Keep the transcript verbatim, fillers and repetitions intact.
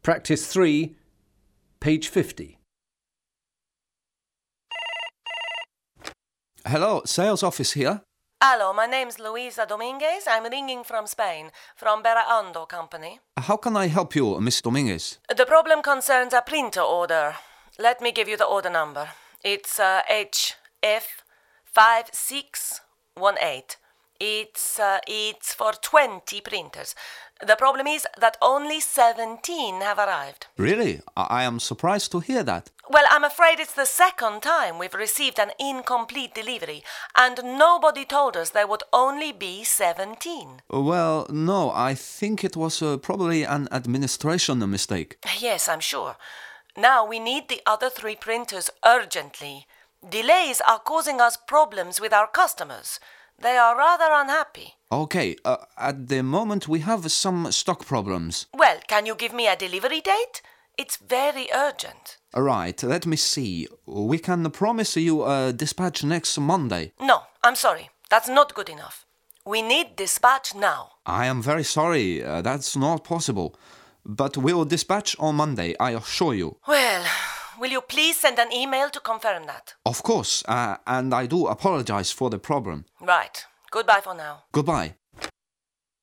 Practice three, page fifty. Hello, sales office here. Hello, my name's Luisa Dominguez. I'm ringing from Spain, from Berraondo Company. How can I help you, Miss Dominguez? The problem concerns a printer order. Let me give you the order number. It's uh, H F five six one eight. It's, uh, it's for twenty printers. The problem is that only seventeen have arrived. Really? I, I am surprised to hear that. Well, I'm afraid it's the second time we've received an incomplete delivery, and nobody told us there would only be seventeen. Well, no, I think it was uh, probably an administration mistake. Yes, I'm sure. Now we need the other three printers urgently. Delays are causing us problems with our customers. They are rather unhappy. Okay, uh, at the moment we have some stock problems. Well, can you give me a delivery date? It's very urgent. Right, let me see. We can promise you a dispatch next Monday. No, I'm sorry. That's not good enough. We need dispatch now. I am very sorry, uh, that's not possible. But we'll dispatch on Monday, I assure you. Well, will you please send an email to confirm that? Of course, uh, and I do apologize for the problem. Right. Goodbye for now. Goodbye.